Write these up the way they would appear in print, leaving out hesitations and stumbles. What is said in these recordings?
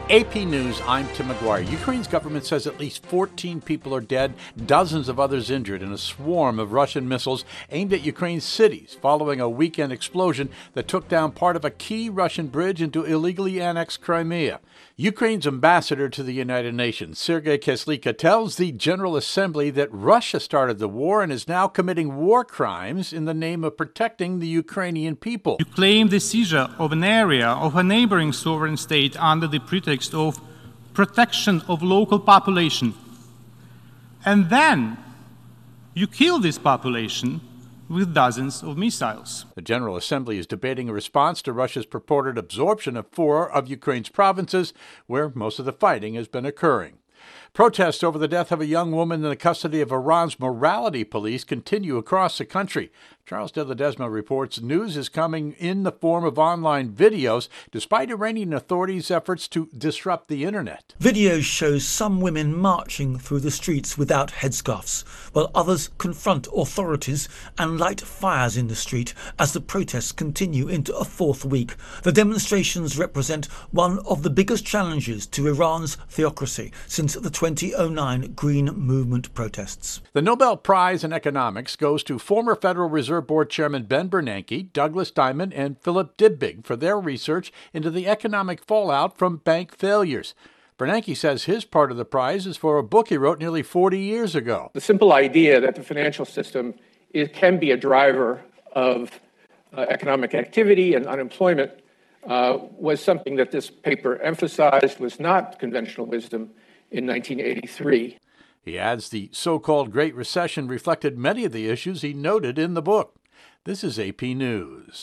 AP News, I'm Tim McGuire. Ukraine's government says at least 14 people are dead, dozens of others injured in a swarm of Russian missiles aimed at Ukraine's cities following a weekend explosion that took down part of a key Russian bridge into illegally annexed Crimea. Ukraine's ambassador to the United Nations, Sergei Kislyak, tells the General Assembly that Russia started the war and is now committing war crimes in the name of protecting the Ukrainian people. You claim the seizure of an area of a neighboring sovereign state under the pretext of protection of local population. And then you kill this population with dozens of missiles. The General Assembly is debating a response to Russia's purported absorption of 4 of Ukraine's provinces, where most of the fighting has been occurring. Protests over the death of a young woman in the custody of Iran's morality police continue across the country. Charles de Ledesma reports news is coming in the form of online videos, despite Iranian authorities' efforts to disrupt the internet. Videos show some women marching through the streets without headscarves, while others confront authorities and light fires in the street as the protests continue into a 4th week. The demonstrations represent one of the biggest challenges to Iran's theocracy since the 2009 Green Movement protests. The Nobel Prize in Economics goes to former Federal Reserve Board Chairman Ben Bernanke, Douglas Diamond, and Philip Dybvig for their research into the economic fallout from bank failures. Bernanke says his part of the prize is for a book he wrote nearly 40 years ago. The simple idea that the financial system can be a driver of economic activity and unemployment was something that this paper emphasized was not conventional wisdom in 1983. He adds the so-called Great Recession reflected many of the issues he noted in the book. This is AP News.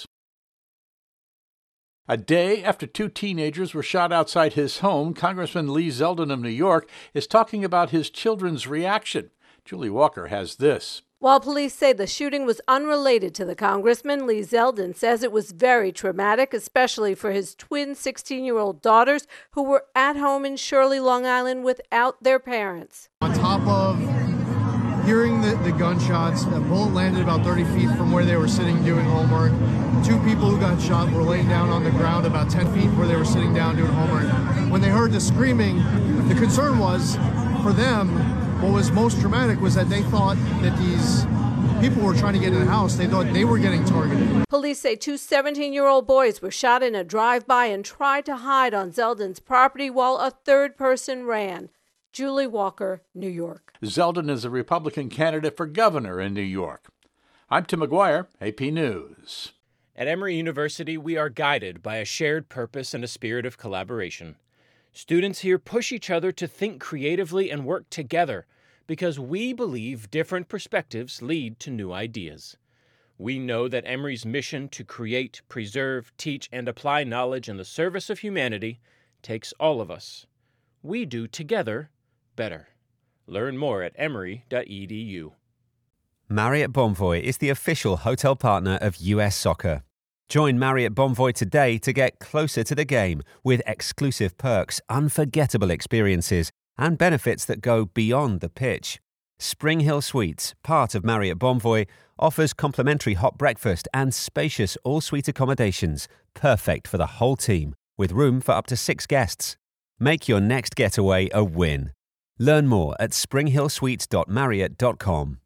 A day after 2 teenagers were shot outside his home, Congressman Lee Zeldin of New York is talking about his children's reaction. Julie Walker has this. While police say the shooting was unrelated to the congressman, Lee Zeldin says it was very traumatic, especially for his twin 16-year-old daughters who were at home in Shirley, Long Island without their parents. On top of hearing the gunshots, a bullet landed about 30 feet from where they were sitting doing homework. 2 people who got shot were laying down on the ground about 10 feet where they were sitting down doing homework. When they heard the screaming, the concern was for them, what was most traumatic was that they thought that these people were trying to get in the house. They thought they were getting targeted. Police say 2 17-year-old boys were shot in a drive-by and tried to hide on Zeldin's property while a 3rd person ran. Julie Walker, New York. Zeldin is a Republican candidate for governor in New York. I'm Tim McGuire, AP News. At Emory University, we are guided by a shared purpose and a spirit of collaboration. Students here push each other to think creatively and work together because we believe different perspectives lead to new ideas. We know that Emory's mission to create, preserve, teach, and apply knowledge in the service of humanity takes all of us. We do together better. Learn more at emory.edu. Marriott Bonvoy is the official hotel partner of US Soccer. Join Marriott Bonvoy today to get closer to the game with exclusive perks, unforgettable experiences, and benefits that go beyond the pitch. Spring Hill Suites, part of Marriott Bonvoy, offers complimentary hot breakfast and spacious all-suite accommodations, perfect for the whole team, with room for up to 6 guests. Make your next getaway a win. Learn more at springhillsuites.marriott.com.